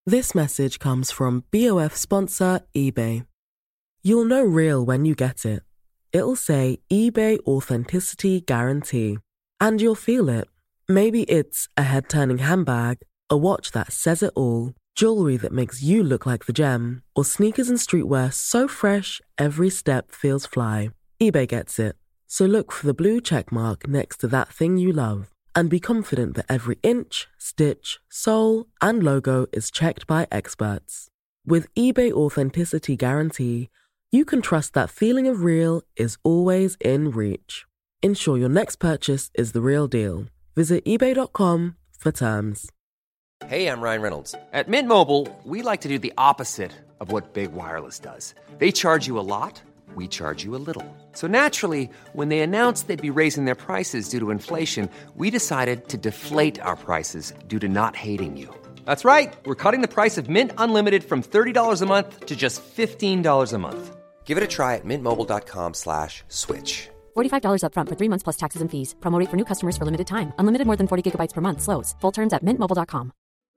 This message comes from BOF sponsor eBay. You'll know real when you get it. It'll say eBay Authenticity Guarantee. And you'll feel it. Maybe it's a head-turning handbag, a watch that says it all, jewelry that makes you look like the gem, or sneakers and streetwear so fresh every step feels fly. eBay gets it. So look for the blue check mark next to that thing you love. And be confident that every inch, stitch, sole, and logo is checked by experts. With eBay Authenticity Guarantee, you can trust that feeling of real is always in reach. Ensure your next purchase is the real deal. Visit eBay.com for terms. Hey, I'm Ryan Reynolds. At Mint Mobile, we like to do the opposite of what Big Wireless does. They charge you a lot, we charge you a little. So naturally, when they announced they'd be raising their prices due to inflation, we decided to deflate our prices due to not hating you. That's right. We're cutting the price of Mint Unlimited from $30 a month to just $15 a month. Give it a try at mintmobile.com/switch. $45 up front for 3 months plus taxes and fees. Promo rate for new customers for limited time. Unlimited more than 40 gigabytes per month. Slows full terms at mintmobile.com.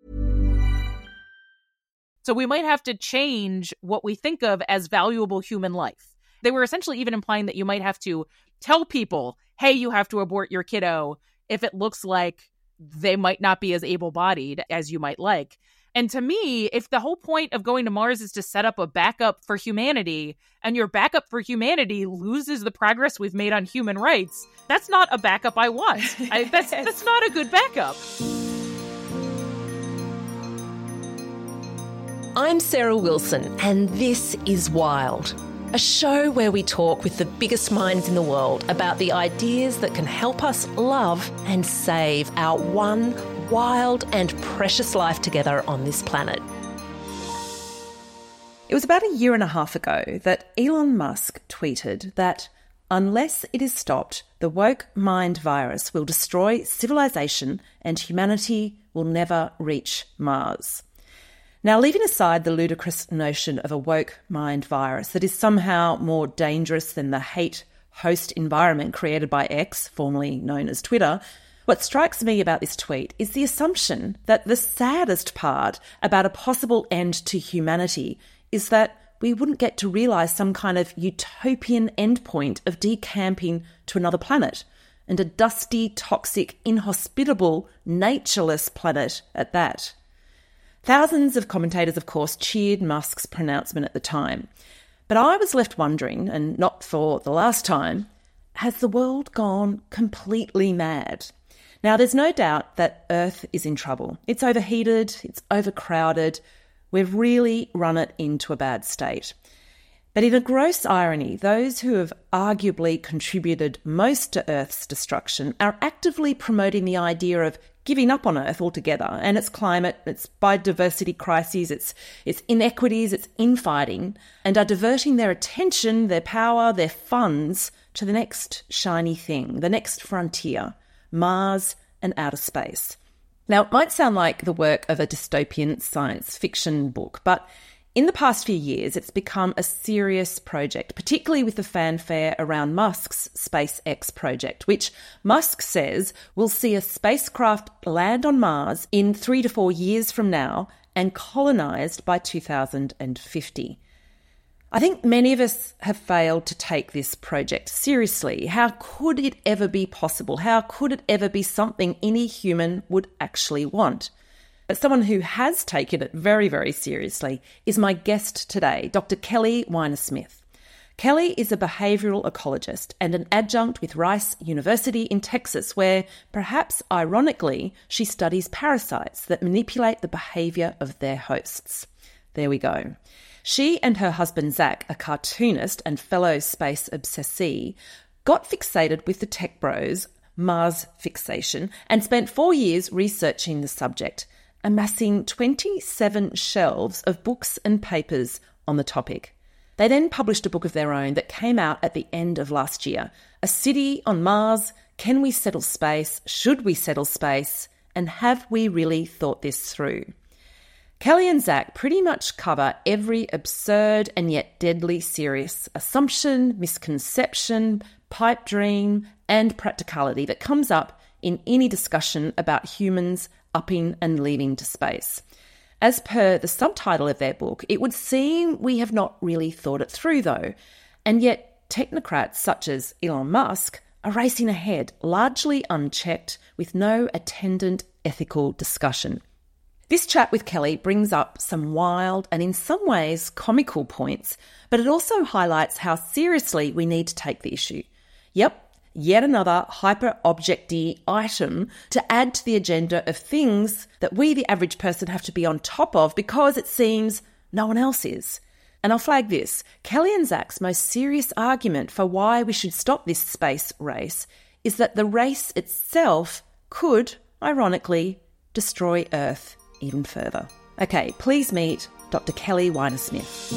So we might have to change what we think of as valuable human life. They were essentially even implying that you might have to tell people, hey, you have to abort your kiddo if it looks like they might not be as able-bodied as you might like. And to me, if the whole point of going to Mars is to set up a backup for humanity, and your backup for humanity loses the progress we've made on human rights, that's not a backup I want. That's not a good backup. I'm Sarah Wilson, and this is Wild, a show where we talk with the biggest minds in the world about the ideas that can help us love and save our one wild and precious life together on this planet. It was about a year and a half ago that Elon Musk tweeted that unless it is stopped, the woke mind virus will destroy civilization and humanity will never reach Mars. Now, leaving aside the ludicrous notion of a woke mind virus that is somehow more dangerous than the hate host environment created by X, formerly known as Twitter, what strikes me about this tweet is the assumption that the saddest part about a possible end to humanity is that we wouldn't get to realise some kind of utopian endpoint of decamping to another planet, and a dusty, toxic, inhospitable, natureless planet at that. Thousands of commentators, of course, cheered Musk's pronouncement at the time. But I was left wondering, and not for the last time, has the world gone completely mad? Now, there's no doubt that Earth is in trouble. It's overheated, it's overcrowded. We've really run it into a bad state. But in a gross irony, those who have arguably contributed most to Earth's destruction are actively promoting the idea of giving up on Earth altogether and its climate, its biodiversity crises, its inequities, its infighting, and are diverting their attention, their power, their funds to the next shiny thing, the next frontier, Mars and outer space. Now, it might sound like the work of a dystopian science fiction book, but in the past few years, it's become a serious project, particularly with the fanfare around Musk's SpaceX project, which Musk says will see a spacecraft land on Mars in 3 to 4 years from now and colonised by 2050. I think many of us have failed to take this project seriously. How could it ever be possible? How could it ever be something any human would actually want? But someone who has taken it very, very seriously is my guest today, Dr. Kelly Weiner-Smith. Kelly is a behavioural ecologist and an adjunct with Rice University in Texas, where, perhaps ironically, she studies parasites that manipulate the behaviour of their hosts. There we go. She and her husband Zach, a cartoonist and fellow space obsessee, got fixated with the tech bros' Mars fixation and spent 4 years researching the subject, amassing 27 shelves of books and papers on the topic. They then published a book of their own that came out at the end of last year, A City on Mars, Can We Settle Space? Should We Settle Space? And Have We Really Thought This Through? Kelly and Zach pretty much cover every absurd and yet deadly serious assumption, misconception, pipe dream, and practicality that comes up in any discussion about humans upping and leaving to space. As per the subtitle of their book, it would seem we have not really thought it through, though. And yet technocrats such as Elon Musk are racing ahead, largely unchecked, with no attendant ethical discussion. This chat with Kelly brings up some wild and in some ways comical points, but it also highlights how seriously we need to take the issue. Yep, yet another hyper-objecty item to add to the agenda of things that we, the average person, have to be on top of because it seems no one else is. And I'll flag this. Kelly and Zach's most serious argument for why we should stop this space race is that the race itself could, ironically, destroy Earth even further. Okay, please meet Dr. Kelly Weinersmith.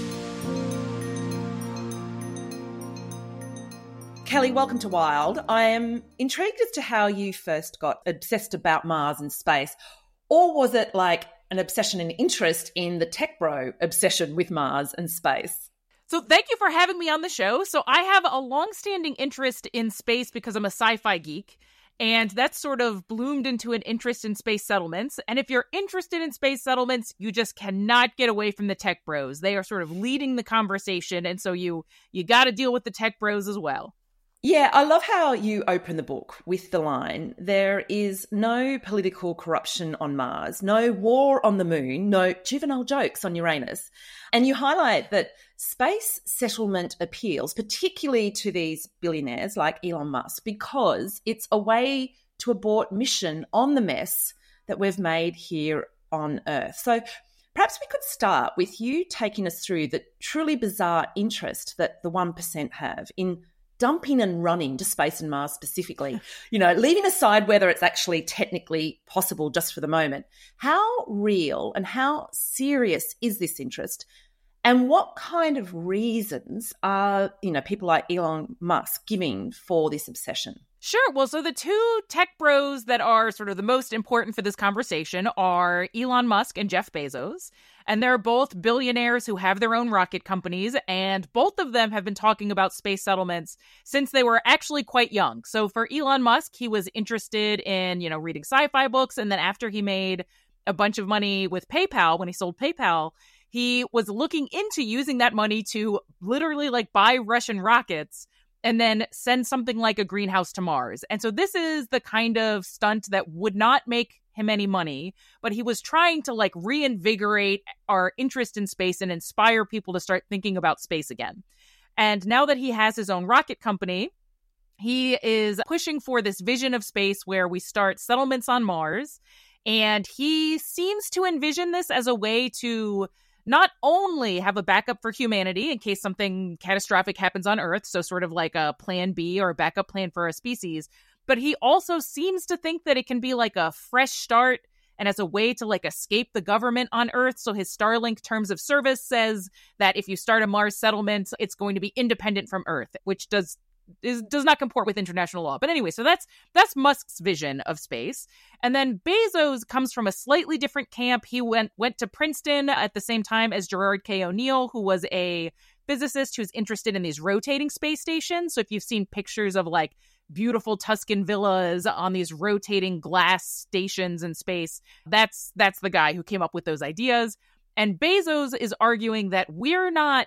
Kelly, welcome to Wild. I am intrigued as to how you first got obsessed about Mars and space. Or was it like an obsession and interest in the tech bro obsession with Mars and space? So thank you for having me on the show. So I have a long-standing interest in space because I'm a sci-fi geek. And that's sort of bloomed into an interest in space settlements. And if you're interested in space settlements, you just cannot get away from the tech bros. They are sort of leading the conversation. And so you got to deal with the tech bros as well. Yeah, I love how you open the book with the line, there is no political corruption on Mars, no war on the moon, no juvenile jokes on Uranus. And you highlight that space settlement appeals, particularly to these billionaires like Elon Musk, because it's a way to abort mission on the mess that we've made here on Earth. So perhaps we could start with you taking us through the truly bizarre interest that the 1% have in dumping and running to space and Mars specifically, leaving aside whether it's actually technically possible just for the moment. How real and how serious is this interest? And what kind of reasons are, people like Elon Musk giving for this obsession? Sure. Well, so the two tech bros that are sort of the most important for this conversation are Elon Musk and Jeff Bezos. And they're both billionaires who have their own rocket companies. And both of them have been talking about space settlements since they were actually quite young. So for Elon Musk, he was interested in, reading sci-fi books. And then after he made a bunch of money with PayPal, when he sold PayPal, he was looking into using that money to literally buy Russian rockets and then send something like a greenhouse to Mars. And so this is the kind of stunt that would not make him any money, but he was trying to reinvigorate our interest in space and inspire people to start thinking about space again. And now that he has his own rocket company, he is pushing for this vision of space where we start settlements on Mars. And he seems to envision this as a way to not only have a backup for humanity in case something catastrophic happens on Earth, so sort of like a plan B or a backup plan for a species, but he also seems to think that it can be like a fresh start and as a way to escape the government on Earth. So his Starlink terms of service says that if you start a Mars settlement, it's going to be independent from Earth, which does not comport with international law. But anyway, so that's Musk's vision of space. And then Bezos comes from a slightly different camp. He went to Princeton at the same time as Gerard K. O'Neill, who was a physicist who's interested in these rotating space stations. So if you've seen pictures of beautiful Tuscan villas on these rotating glass stations in space, that's the guy who came up with those ideas. And Bezos is arguing that we're not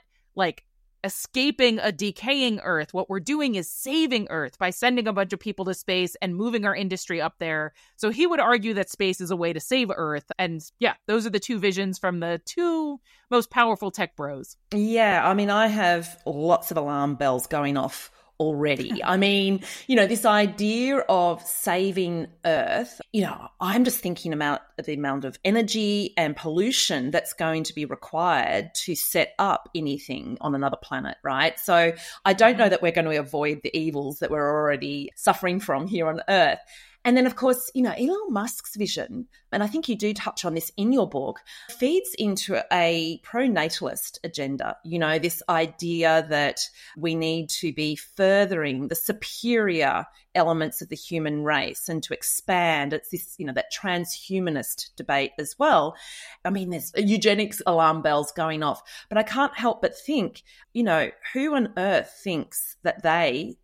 escaping a decaying Earth. What we're doing is saving Earth by sending a bunch of people to space and moving our industry up there. So he would argue that space is a way to save Earth. And yeah, those are the two visions from the two most powerful tech bros. Yeah, I have lots of alarm bells going off already. This idea of saving Earth, I'm just thinking about the amount of energy and pollution that's going to be required to set up anything on another planet, right? So I don't know that we're going to avoid the evils that we're already suffering from here on Earth. And then, of course, Elon Musk's vision, and I think you do touch on this in your book, feeds into a pro-natalist agenda. This idea that we need to be furthering the superior elements of the human race and to expand. It's this, that transhumanist debate as well. There's eugenics alarm bells going off, but I can't help but think, who on earth thinks that they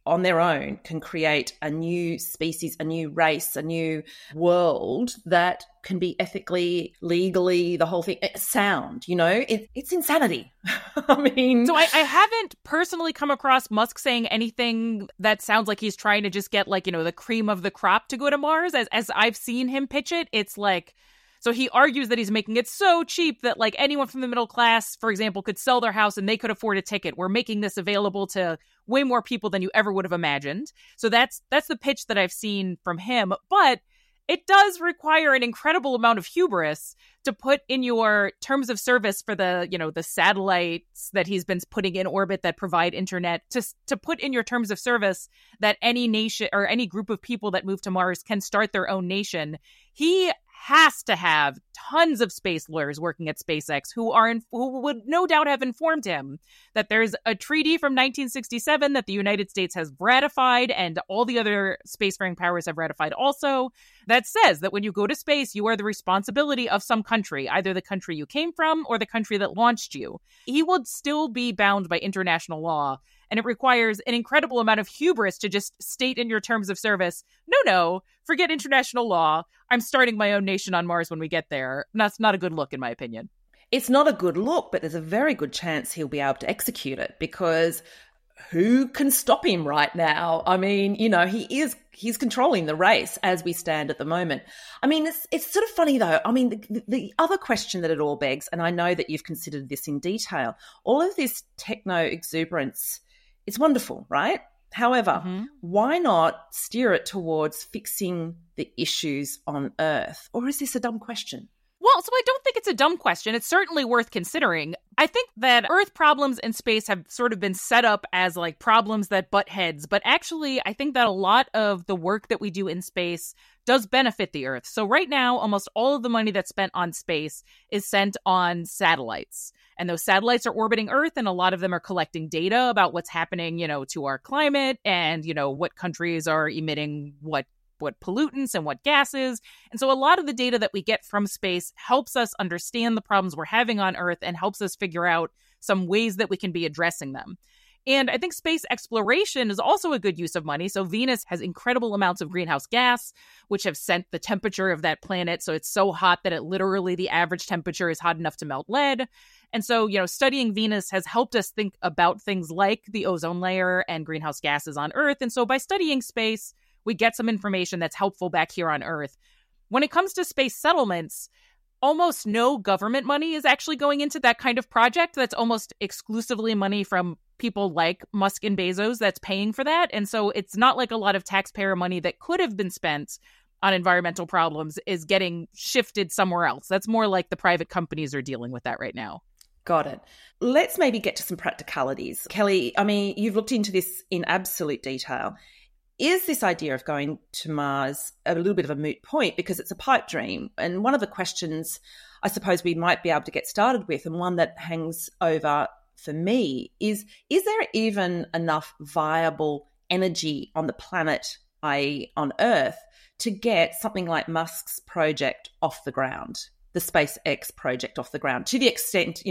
on their own can create a new species, a new race, a new world that can be ethically, legally, the whole thing, sound, it's insanity. I mean... So I haven't personally come across Musk saying anything that sounds like he's trying to just get the cream of the crop to go to Mars. As I've seen him pitch it, it's like... So he argues that he's making it so cheap that anyone from the middle class, for example, could sell their house and they could afford a ticket. We're making this available to way more people than you ever would have imagined. So that's the pitch that I've seen from him. But it does require an incredible amount of hubris to put in your terms of service for the satellites that he's been putting in orbit that provide internet, to put in your terms of service that any nation or any group of people that move to Mars can start their own nation. He has to have tons of space lawyers working at SpaceX who would no doubt have informed him that there's a treaty from 1967 that the United States has ratified and all the other spacefaring powers have ratified also, that says that when you go to space, you are the responsibility of some country, either the country you came from or the country that launched you. He would still be bound by international law. And it requires an incredible amount of hubris to just state in your terms of service, no, forget international law. I'm starting my own nation on Mars when we get there. And that's not a good look, in my opinion. It's not a good look, but there's a very good chance he'll be able to execute it, because who can stop him right now? I mean, he's controlling the race as we stand at the moment. I mean, it's sort of funny though. I mean, the other question that it all begs, and I know that you've considered this in detail, all of this techno exuberance, it's wonderful, right? However, why not steer it towards fixing the issues on Earth? Or is this a dumb question? Well, so I don't think it's a dumb question. It's certainly worth considering. I think that Earth problems in space have sort of been set up as problems that butt heads. But actually, I think that a lot of the work that we do in space does benefit the Earth. So right now, almost all of the money that's spent on space is spent on satellites. And those satellites are orbiting Earth, and a lot of them are collecting data about what's happening, to our climate and, what countries are emitting what pollutants and what gases. And so a lot of the data that we get from space helps us understand the problems we're having on Earth and helps us figure out some ways that we can be addressing them. And I think space exploration is also a good use of money. So Venus has incredible amounts of greenhouse gas, which have sent the temperature of that planet. So it's so hot that the average temperature is hot enough to melt lead. And so, studying Venus has helped us think about things like the ozone layer and greenhouse gases on Earth. And so by studying space, we get some information that's helpful back here on Earth. When it comes to space settlements, almost no government money is actually going into that kind of project. That's almost exclusively money from people like Musk and Bezos that's paying for that. And so it's not like a lot of taxpayer money that could have been spent on environmental problems is getting shifted somewhere else. That's more like the private companies are dealing with that right now. Got it. Let's maybe get to some practicalities. Kelly, I mean, you've looked into this in absolute detail. Is this idea of going to Mars a little bit of a moot point because it's a pipe dream? And one of the questions I suppose we might be able to get started with, and one that hangs over for me, is there even enough viable energy on the planet, i.e. on Earth, to get something like Musk's project off the ground? The SpaceX project off the ground, to the extent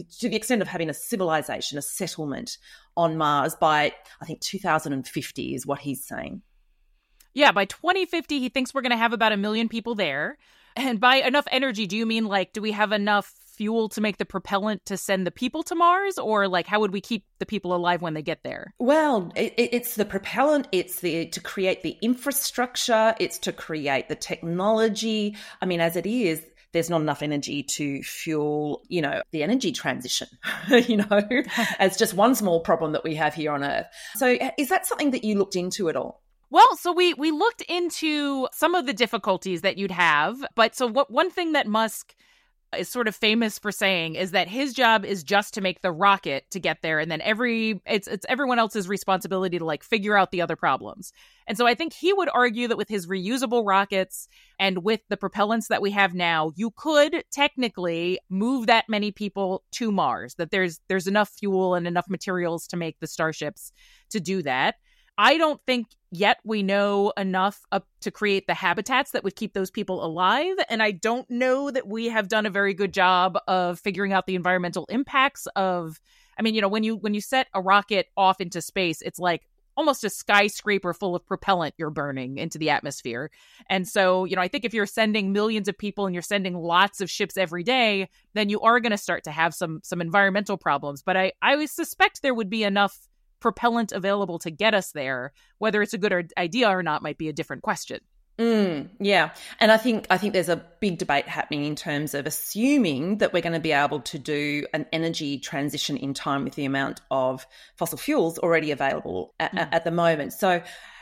of having a civilization, a settlement on Mars by, I think, 2050 is what he's saying. Yeah, by 2050, he thinks we're going to have about 1 million people there. And by enough energy, do you mean do we have enough fuel to make the propellant to send the people to Mars? Or how would we keep the people alive when they get there? Well, it's the propellant, it's to create the infrastructure, it's to create the technology. I mean, as it is, there's not enough energy to fuel, the energy transition, as just one small problem that we have here on Earth. So is that something that you looked into at all? Well, so we looked into some of the difficulties that you'd have. But so one thing that Musk is sort of famous for saying is that his job is just to make the rocket to get there. And then it's everyone else's responsibility to figure out the other problems. And so I think he would argue that with his reusable rockets and with the propellants that we have now, you could technically move that many people to Mars, that there's enough fuel and enough materials to make the starships to do that. I don't think yet we know enough to create the habitats that would keep those people alive. And I don't know that we have done a very good job of figuring out the environmental impacts of, when you set a rocket off into space, it's like almost a skyscraper full of propellant you're burning into the atmosphere. And so, I think if you're sending millions of people and you're sending lots of ships every day, then you are going to start to have some environmental problems. But I suspect there would be enough propellant available to get us there. Whether it's a good idea or not might be a different question. Yeah. And I think there's a big debate happening in terms of assuming that we're going to be able to do an energy transition in time with the amount of fossil fuels already available at the moment. So,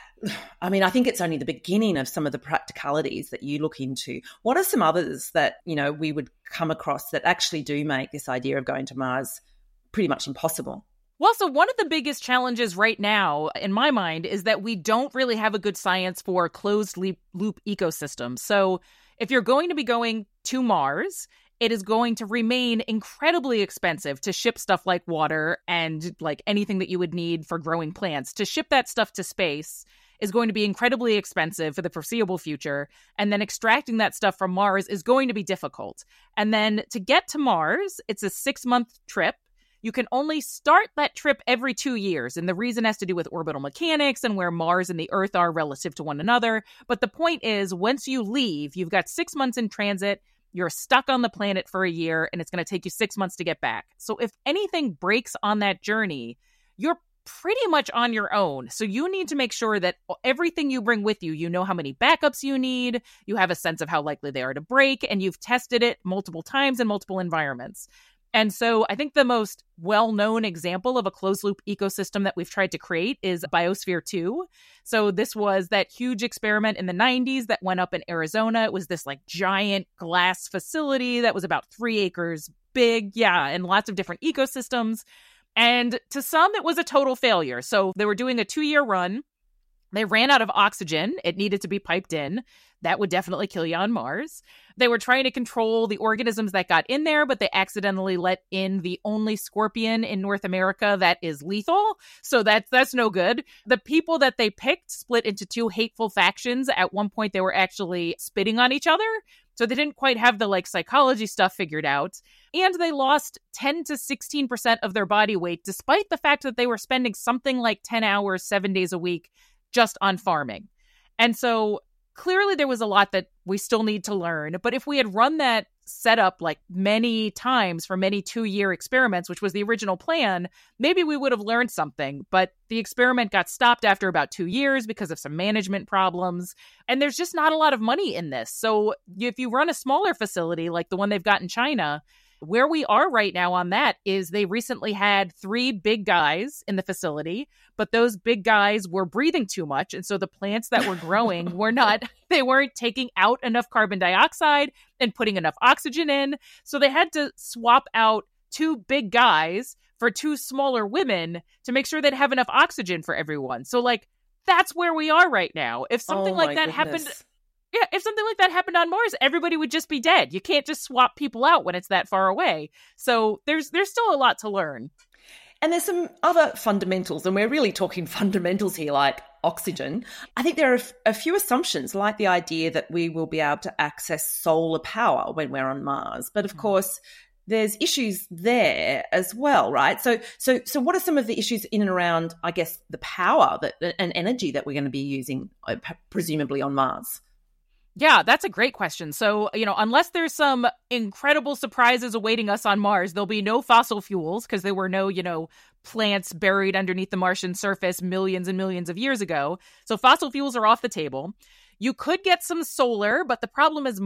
I mean, I think it's only the beginning of some of the practicalities that you look into. What are some others that, we would come across that actually do make this idea of going to Mars pretty much impossible? Well, so one of the biggest challenges right now, in my mind, is that we don't really have a good science for closed loop ecosystems. So if you're going to be going to Mars, it is going to remain incredibly expensive to ship stuff like water and like anything that you would need for growing plants. To ship that stuff to space is going to be incredibly expensive for the foreseeable future. And then extracting that stuff from Mars is going to be difficult. And then to get to Mars, it's a 6-month trip. You can only start that trip every 2 years. And the reason has to do with orbital mechanics and where Mars and the Earth are relative to one another. But the point is, once you leave, you've got 6 months in transit, you're stuck on the planet for a year, and it's going to take you 6 months to get back. So if anything breaks on that journey, you're pretty much on your own. So you need to make sure that everything you bring with you, you know how many backups you need, you have a sense of how likely they are to break, and you've tested it multiple times in multiple environments. And so I think the most well-known example of a closed-loop ecosystem that we've tried to create is Biosphere 2. So this was that huge experiment in the 90s that went up in Arizona. It was this like giant glass facility that was about 3 acres big, and lots of different ecosystems. And to some, it was a total failure. So they were doing a 2-year run. They ran out of oxygen. It needed to be piped in. That would definitely kill you on Mars. They were trying to control the organisms that got in there, but they accidentally let in the only scorpion in North America that is lethal. So that's no good. The people that they picked split into 2 hateful factions. At one point, they were actually spitting on each other. So they didn't quite have the psychology stuff figured out. And they lost 10 to 16% of their body weight, despite the fact that they were spending something like 10 hours, 7 days a week just on farming. And so clearly there was a lot that we still need to learn. But if we had run that setup many times for many 2-year experiments, which was the original plan, maybe we would have learned something. But the experiment got stopped after about 2 years because of some management problems. And there's just not a lot of money in this. So if you run a smaller facility like the one they've got in China, where we are right now on that is they recently had 3 big guys in the facility, but those big guys were breathing too much. And so the plants that were growing they weren't taking out enough carbon dioxide and putting enough oxygen in. So they had to swap out 2 big guys for 2 smaller women to make sure they'd have enough oxygen for everyone. So that's where we are right now. If something like that happened... Yeah, if something like that happened on Mars, everybody would just be dead. You can't just swap people out when it's that far away. So there's still a lot to learn. And there's some other fundamentals, and we're really talking fundamentals here, like oxygen. I think there are a few assumptions, like the idea that we will be able to access solar power when we're on Mars. But of course, there's issues there as well, right? So what are some of the issues in and around, I guess, the power and energy that we're going to be using, presumably on Mars? Yeah, that's a great question. So, unless there's some incredible surprises awaiting us on Mars, there'll be no fossil fuels because there were no, plants buried underneath the Martian surface millions and millions of years ago. So fossil fuels are off the table. You could get some solar, but the problem is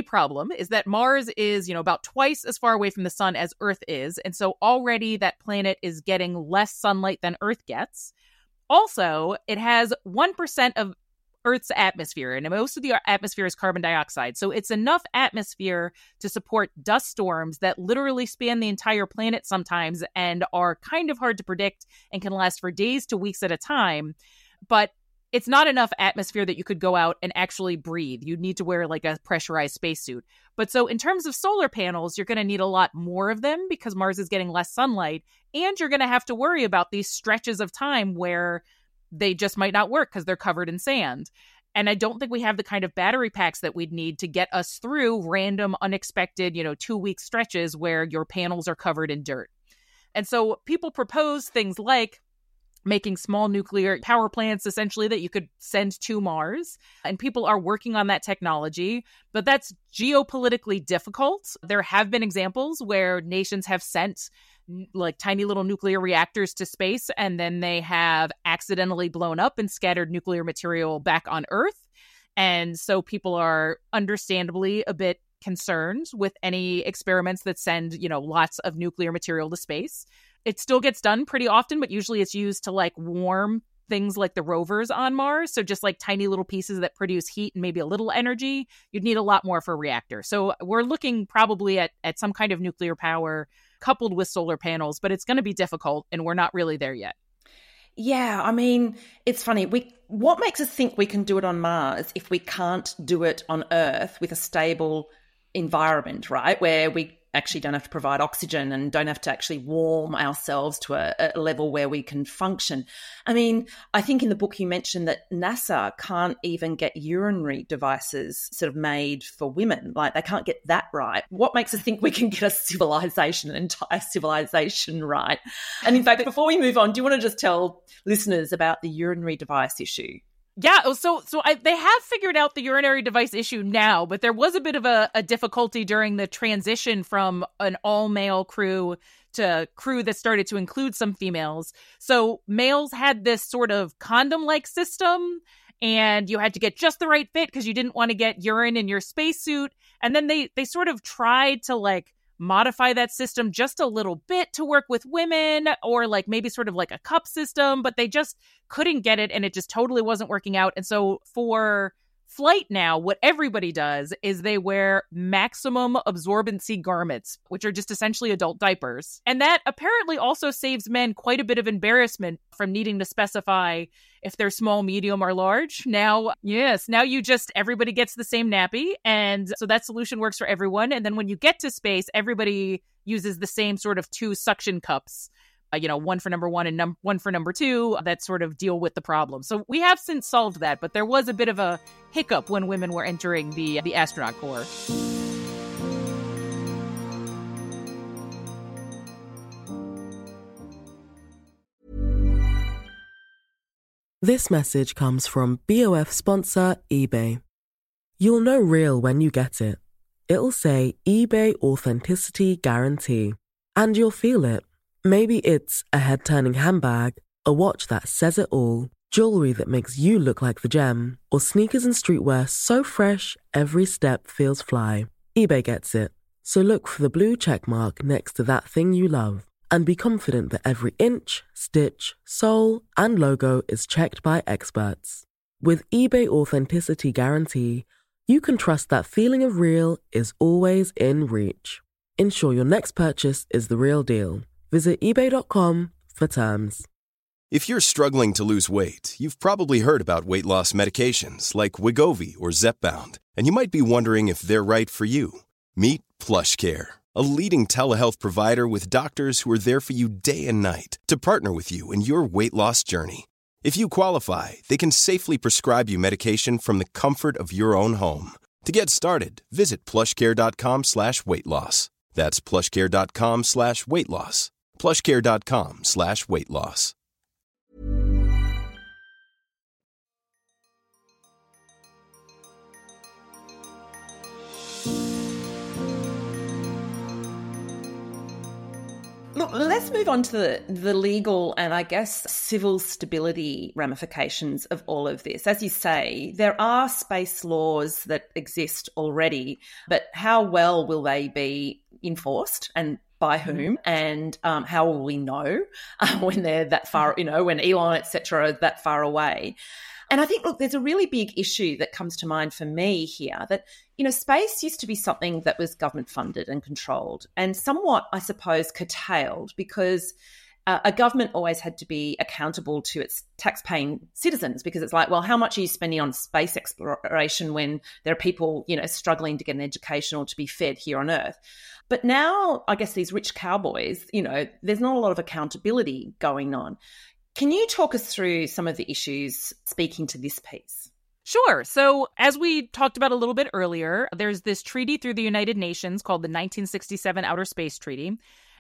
that Mars is, about twice as far away from the sun as Earth is. And so already that planet is getting less sunlight than Earth gets. Also, it has 1% of Earth's atmosphere, and most of the atmosphere is carbon dioxide. So it's enough atmosphere to support dust storms that literally span the entire planet sometimes and are kind of hard to predict and can last for days to weeks at a time. But it's not enough atmosphere that you could go out and actually breathe. You'd need to wear a pressurized spacesuit. But so in terms of solar panels, you're going to need a lot more of them because Mars is getting less sunlight. And you're going to have to worry about these stretches of time where they just might not work because they're covered in sand. And I don't think we have the kind of battery packs that we'd need to get us through random, unexpected, 2-week stretches where your panels are covered in dirt. And so people propose things like making small nuclear power plants, essentially, that you could send to Mars. And people are working on that technology, but that's geopolitically difficult. There have been examples where nations have sent like tiny little nuclear reactors to space, and then they have accidentally blown up and scattered nuclear material back on Earth. And so people are understandably a bit concerned with any experiments that send, lots of nuclear material to space. It still gets done pretty often, but usually it's used to like warm things like the rovers on Mars. So just like tiny little pieces that produce heat and maybe a little energy. You'd need a lot more for a reactor. So we're looking probably at some kind of nuclear power coupled with solar panels, but it's going to be difficult and we're not really there yet. Yeah, I mean, it's funny. What makes us think we can do it on Mars if we can't do it on Earth with a stable environment, right? Where we actually don't have to provide oxygen and don't have to actually warm ourselves to a level where we can function. I mean, I think in the book you mentioned that NASA can't even get urinary devices sort of made for women. Like they can't get that right. What makes us think we can get an entire civilization right? And in fact, before we move on, do you want to just tell listeners about the urinary device issue? Yeah, so they have figured out the urinary device issue now, but there was a bit of a difficulty during the transition from an all-male crew to crew that started to include some females. So males had this sort of condom-like system, and you had to get just the right fit because you didn't want to get urine in your spacesuit. And then they sort of tried to like modify that system just a little bit to work with women, or like maybe sort of like a cup system, but they just couldn't get it and it just totally wasn't working out. And so for flight now, what everybody does is they wear maximum absorbency garments, which are just essentially adult diapers. And that apparently also saves men quite a bit of embarrassment from needing to specify if they're small, medium, or large. Now everybody gets the same nappy. And so that solution works for everyone. And then when you get to space, everybody uses the same sort of 2 suction cups. One for number 1 and one for number 2 that sort of deal with the problem. So we have since solved that, but there was a bit of a hiccup when women were entering the astronaut corps. This message comes from BOF sponsor eBay. You'll know real when you get it. It'll say eBay Authenticity Guarantee. And you'll feel it. Maybe it's a head-turning handbag, a watch that says it all, jewelry that makes you look like the gem, or sneakers and streetwear so fresh every step feels fly. eBay gets it. So look for the blue check mark next to that thing you love and be confident that every inch, stitch, sole, and logo is checked by experts. With eBay Authenticity Guarantee, you can trust that feeling of real is always in reach. Ensure your next purchase is the real deal. Visit eBay.com for terms. If you're struggling to lose weight, you've probably heard about weight loss medications like Wegovy or Zepbound, and you might be wondering if they're right for you. Meet PlushCare, a leading telehealth provider with doctors who are there for you day and night to partner with you in your weight loss journey. If you qualify, they can safely prescribe you medication from the comfort of your own home. To get started, visit plushcare.com/weightloss. That's plushcare.com/weightloss. plushcare.com/weightloss. Look, let's move on to the legal and I guess civil stability ramifications of all of this. As you say, there are space laws that exist already, but how well will they be enforced and by whom? And how will we know when they're that far, when Elon, et cetera, are that far away? And I think, look, there's a really big issue that comes to mind for me here that, space used to be something that was government funded and controlled and somewhat, I suppose, curtailed because a government always had to be accountable to its tax-paying citizens because it's like, well, how much are you spending on space exploration when there are people, struggling to get an education or to be fed here on Earth? But now, I guess these rich cowboys, there's not a lot of accountability going on. Can you talk us through some of the issues speaking to this piece? Sure. So as we talked about a little bit earlier, there's this treaty through the United Nations called the 1967 Outer Space Treaty.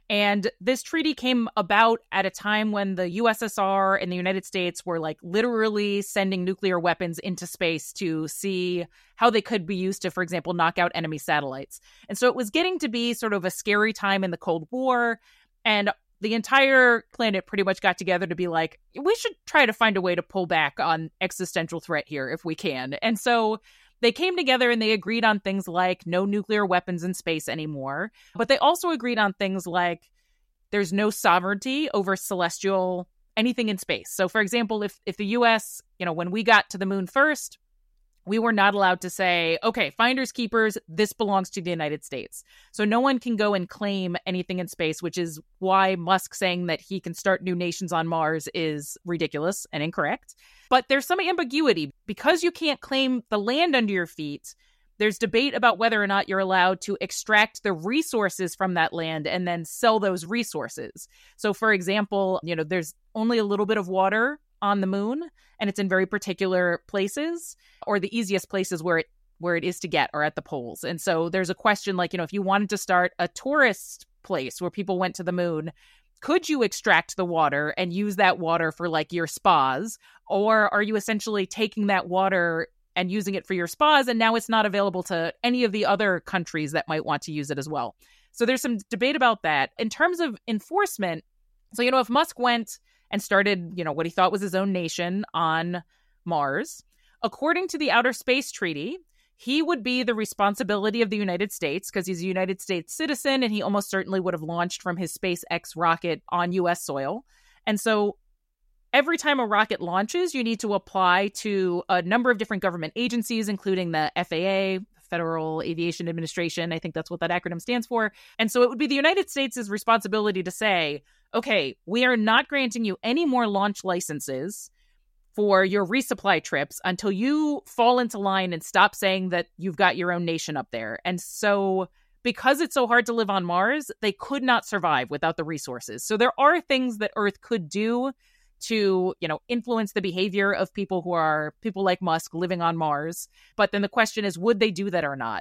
And this treaty came about at a time when the USSR and the United States were like literally sending nuclear weapons into space to see how they could be used to, for example, knock out enemy satellites. And so it was getting to be sort of a scary time in the Cold War. And the entire planet pretty much got together to be like, we should try to find a way to pull back on existential threat here if we can. And so they came together and they agreed on things like no nuclear weapons in space anymore. But they also agreed on things like there's no sovereignty over celestial anything in space. So, for example, if the U.S., when we got to the moon first, we were not allowed to say, okay, finders keepers, this belongs to the United States. So no one can go and claim anything in space, which is why Musk saying that he can start new nations on Mars is ridiculous and incorrect. But there's some ambiguity. Because you can't claim the land under your feet, there's debate about whether or not you're allowed to extract the resources from that land and then sell those resources. So, for example, there's only a little bit of water on the moon, and it's in very particular places, or the easiest places where it is to get are at the poles. And so there's a question like, if you wanted to start a tourist place where people went to the moon, could you extract the water and use that water for like your spas? Or are you essentially taking that water and using it for your spas, and now it's not available to any of the other countries that might want to use it as well? So there's some debate about that. In terms of enforcement, so, if Musk went and started, what he thought was his own nation on Mars, according to the Outer Space Treaty, he would be the responsibility of the United States because he's a United States citizen, and he almost certainly would have launched from his SpaceX rocket on U.S. soil. And so every time a rocket launches, you need to apply to a number of different government agencies, including the FAA, Federal Aviation Administration. I think that's what that acronym stands for. And so it would be the United States' responsibility to say, okay, we are not granting you any more launch licenses for your resupply trips until you fall into line and stop saying that you've got your own nation up there. And so because it's so hard to live on Mars, they could not survive without the resources. So there are things that Earth could do to, influence the behavior of people like Musk living on Mars. But then the question is, would they do that or not?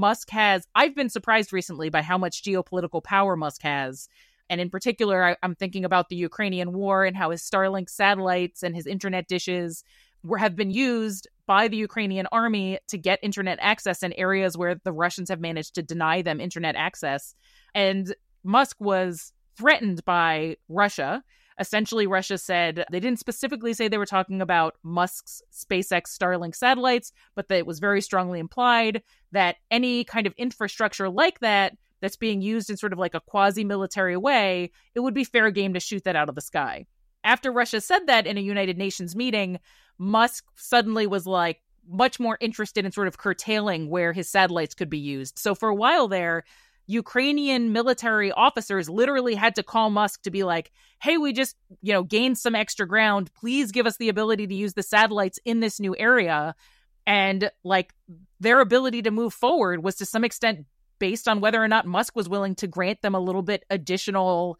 I've been surprised recently by how much geopolitical power Musk has. And in particular, I'm thinking about the Ukrainian war and how his Starlink satellites and his internet dishes have been used by the Ukrainian army to get internet access in areas where the Russians have managed to deny them internet access. And Musk was threatened by Russia. Essentially, Russia said, they didn't specifically say they were talking about Musk's SpaceX Starlink satellites, but that it was very strongly implied that any kind of infrastructure like that's being used in sort of like a quasi-military way, it would be fair game to shoot that out of the sky. After Russia said that in a United Nations meeting, Musk suddenly was like much more interested in sort of curtailing where his satellites could be used. So for a while there, Ukrainian military officers literally had to call Musk to be like, hey, we just, gained some extra ground. Please give us the ability to use the satellites in this new area. And like their ability to move forward was to some extent based on whether or not Musk was willing to grant them a little bit additional,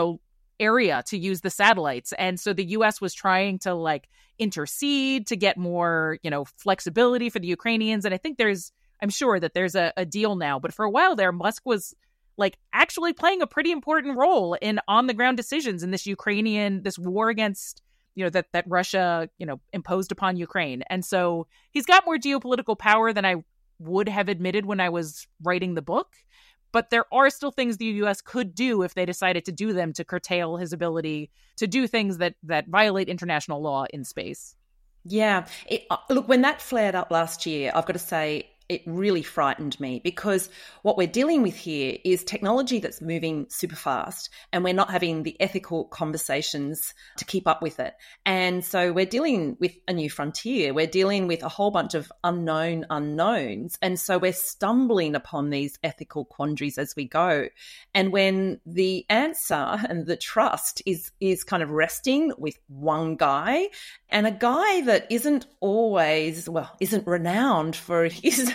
area to use the satellites. And so the US was trying to like intercede to get more, flexibility for the Ukrainians. And I think I'm sure that there's a deal now. But for a while there, Musk was like actually playing a pretty important role in on the ground decisions in this war against, that Russia, imposed upon Ukraine. And so he's got more geopolitical power than I would have admitted when I was writing the book. But there are still things the U.S. could do if they decided to do them to curtail his ability to do things that violate international law in space. Yeah. Look, when that flared up last year, I've got to say, it really frightened me because what we're dealing with here is technology that's moving super fast and we're not having the ethical conversations to keep up with it. And so we're dealing with a new frontier. We're dealing with a whole bunch of unknown unknowns. And so we're stumbling upon these ethical quandaries as we go. And when the answer and the trust is kind of resting with one guy and a guy that isn't renowned for his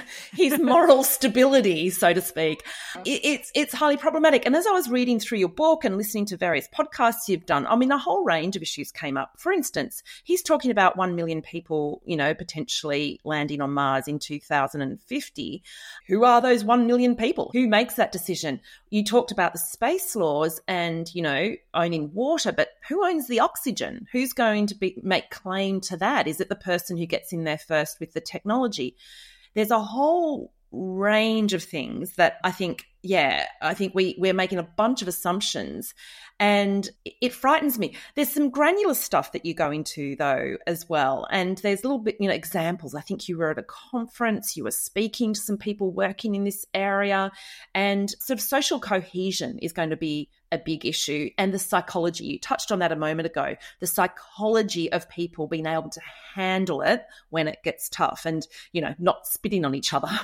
his moral stability, so to speak. It's highly problematic. And as I was reading through your book and listening to various podcasts you've done, I mean, a whole range of issues came up. For instance, he's talking about 1 million people, potentially landing on Mars in 2050. Who are those 1 million people? Who makes that decision? You talked about the space laws and, owning water, but who owns the oxygen? Who's going to make claim to that? Is it the person who gets in there first with the technology? There's a whole range of things that I think we're making a bunch of assumptions, and it frightens me. There's some granular stuff that you go into though as well, and there's a little bit, examples. I think you were at a conference, you were speaking to some people working in this area, and sort of social cohesion is going to be a big issue, and the psychology. You touched on that a moment ago, the psychology of people being able to handle it when it gets tough and, not spitting on each other,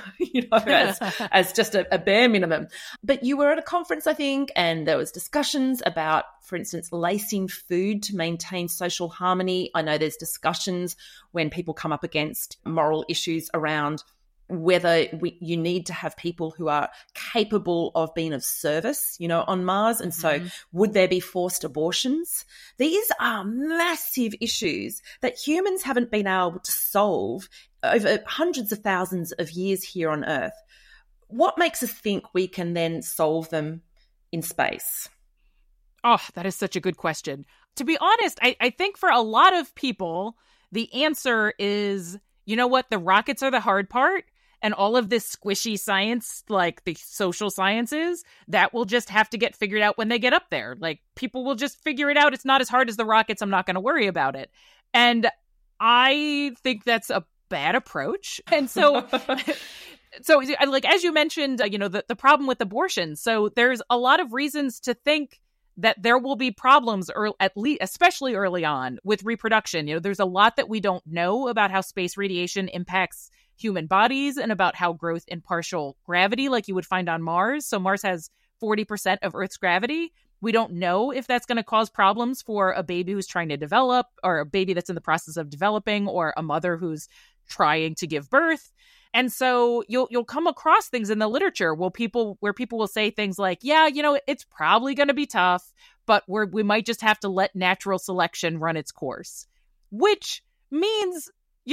as just a bare minimum. But you were at a conference, I think, and there was discussions about, for instance, lacing food to maintain social harmony. I know there's discussions when people come up against moral issues around whether you need to have people who are capable of being of service, on Mars. And so would there be forced abortions? These are massive issues that humans haven't been able to solve over hundreds of thousands of years here on Earth. What makes us think we can then solve them in space? Oh, that is such a good question. To be honest, I think for a lot of people, the answer is, the rockets are the hard part. And all of this squishy science, like the social sciences, that will just have to get figured out when they get up there. Like, people will just figure it out. It's not as hard as the rockets. I'm not going to worry about it. And I think that's a bad approach. And so, like, as you mentioned, the problem with abortion. So there's a lot of reasons to think that there will be problems, especially early on, with reproduction. There's a lot that we don't know about how space radiation impacts human bodies and about how growth in partial gravity, like you would find on Mars. So Mars has 40% of Earth's gravity. We don't know if that's going to cause problems for a baby who's trying to develop, or a baby that's in the process of developing, or a mother who's trying to give birth. And so you'll come across things in the literature where people will say things like, it's probably going to be tough, but we might just have to let natural selection run its course, which means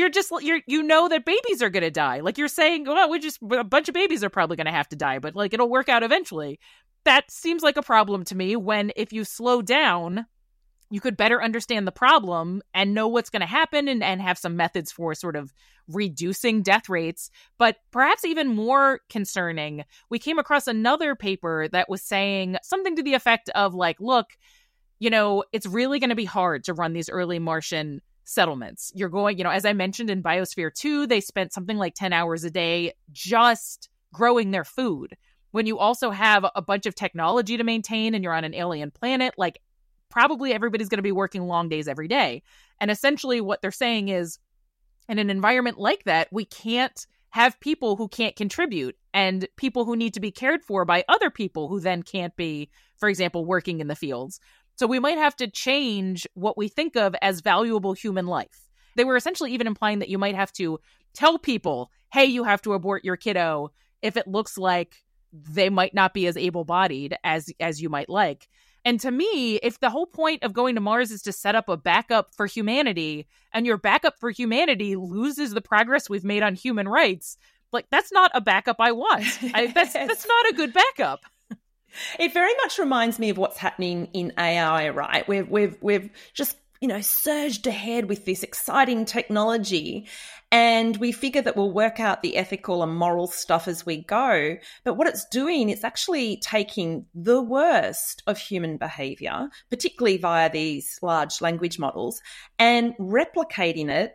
that babies are going to die. Like, you're saying, well, a bunch of babies are probably going to have to die, but like, it'll work out eventually. That seems like a problem to me, when if you slow down, you could better understand the problem and know what's going to happen and have some methods for sort of reducing death rates. But perhaps even more concerning, we came across another paper that was saying something to the effect of like, look, it's really going to be hard to run these early Martian settlements. You're going, as I mentioned in Biosphere 2, they spent something like 10 hours a day just growing their food. When you also have a bunch of technology to maintain and you're on an alien planet, like, probably everybody's going to be working long days every day. And essentially what they're saying is, in an environment like that, we can't have people who can't contribute and people who need to be cared for by other people who then can't be, for example, working in the fields. So we might have to change what we think of as valuable human life. They were essentially even implying that you might have to tell people, hey, you have to abort your kiddo if it looks like they might not be as able-bodied as you might like. And to me, if the whole point of going to Mars is to set up a backup for humanity, and your backup for humanity loses the progress we've made on human rights, like, that's not a backup I want. That's not a good backup. It very much reminds me of what's happening in AI, right? We've just, surged ahead with this exciting technology, and we figure that we'll work out the ethical and moral stuff as we go. But what it's doing, it's actually taking the worst of human behavior, particularly via these large language models, and replicating it,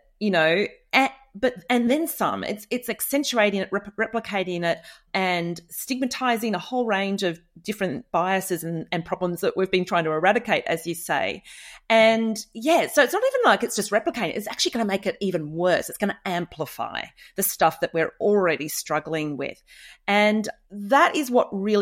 and then some. It's accentuating it, replicating it, and stigmatizing a whole range of different biases and problems that we've been trying to eradicate, as you say. And so it's not even like it's just replicating. It's actually going to make it even worse. It's going to amplify the stuff that we're already struggling with. And that is what really